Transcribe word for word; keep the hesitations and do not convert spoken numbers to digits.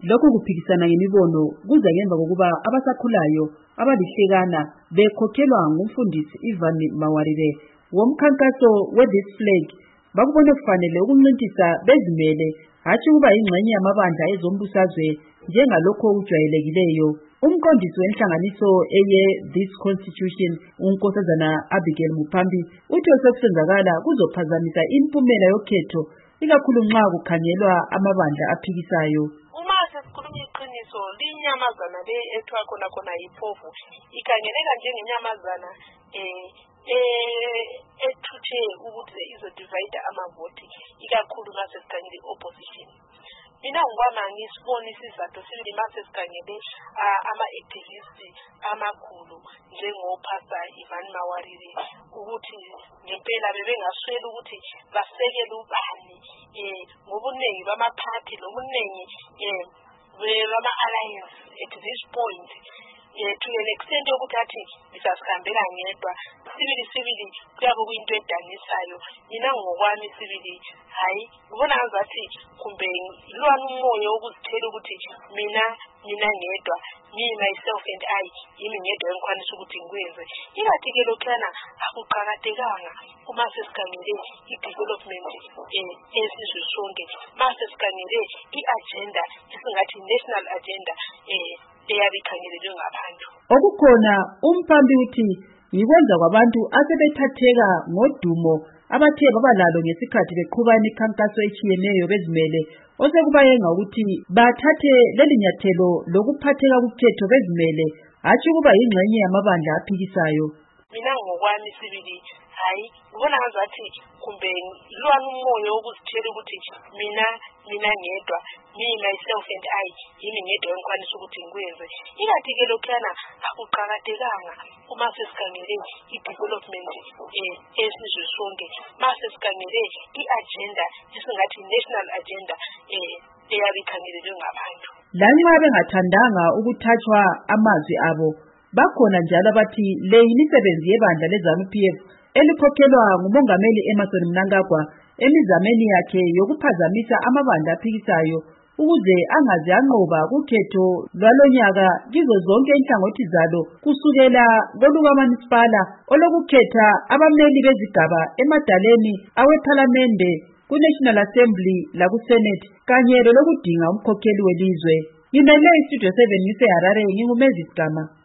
Lokhu kuphikisana ngemibono kuza ngemva kokuba abasakhulayo abalihlekana bekhokhelwa ngumfundisi Ivan Mawarire womkhankaso we-This Flag bakubone kufanele ukuncintisa bezimele hatshi kuba ingxenye yamabandla ezombusazwe njengalokho okujwayelekileyo. Umqondisi wenhlanganiso eye This Constitution uNkosazana Abigail Mupambi uthi osekusenzakala kuzophazamisa impumela yokhetho ikakhulu nxa kukhangelwa amabandla aphikisayo. Uma sesikhuluma iqiniso linyamazana le ethwa khona khona yiphofu ikhangeleka njengenyamazana eh ethuthe ukuthi izodivide amavoti ikakhulu nasesikhangele opposition. Mina ngibona ngisibona isizathu sibili masesikhangele ama-activist amakhulu njengopastor Ivan Mawarire ukuthi ngempela bebengaswela ukuthi basekele ubani eh ngobuningi bamaphathi lobuningi eh bama-alliance at this point eh to an extent yokuthi athi bisasihambela ngedwa sibili sibili kuyabe kuyinto edanisayo. Mina ngokwami sibili hayi ngibona ngathi kumbe ilwana umoya ukuzithela ukuthi mina mina ngedwa me myself and I yimi ngedwa engikwanisa ukuthi ngikwenze. Ingathi ke lokhana akuqhakathekanga uma sesikhangele i-development eh esizwe sonke masesikhangele i-agenda esingathi national agenda eh eyabikhangelelwe ngabantu. Okukhona umphambi uthi yikwenza kwabantu asebethatheka ngodumo abathe babalalo ngesikhathi beqhuba imikhankaso etshiyeneyo bezimele osekubayenga ukuthi bathathe leli nyathelo lokuphatheka kukhetho bezimele hatshi kuba yingxenye yamabandla aphikisayo. Mina ngokwami sibili hayi ngibona ngathi kumbe ilwana umoya ukuzithela ukuthi mina mina ngedwa me myself and I yimi ngedwa engikwanisa ukuthi ngikwenze. Ingathi ke lokhana akuqhakathekanga uma sesikhangele i-development eh esizwe sonke masesikhangele i-agenda esingathi national agenda eh eyabikhangelelwe ngabantu. Lanxa bengathandanga ukuthathwa amazwi abo bakhona njalo abathi le imisebenzi yebandla leZANU-P F elikhokhelwa ngumongameli Emmerson Mnangagwa emizameni yakhe yokuphazamisa amabandla aphikisayo ukuze angaze anqoba kukhetho lwalonyaka kizo zonke inhlangothi zalo kusukela kolukaManisipala olokukhetha abameli bezigaba emadaleni awephalamende ku-National Assembly laku-Senate kanye lokudinga umkhokheli welizwe. Ngimele iStudio seven ngise Harare ngingumezi Gama.